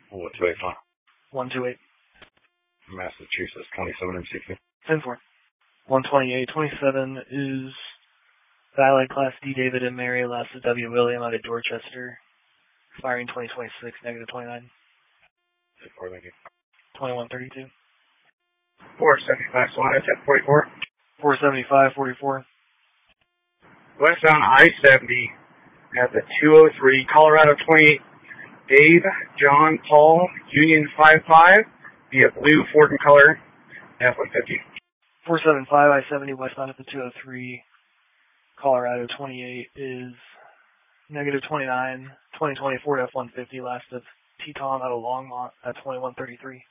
What, 285? 128. Massachusetts, 27 and 60. 10-4. 128.27 is the Allied Class D David and Mary Lassa W. William out of Dorchester, firing 2026, negative 29. 4, thank you. 2132. 475 SWAT at 44. 475, 44. Westbound I-70 at the 203, Colorado 28, Dave, John, Paul, Union 55, via blue Ford and color, F-150. 475, I-70 westbound at the 203, Colorado 28 is negative 29, 2024 F-150, last of Teton out of Longmont at 2133.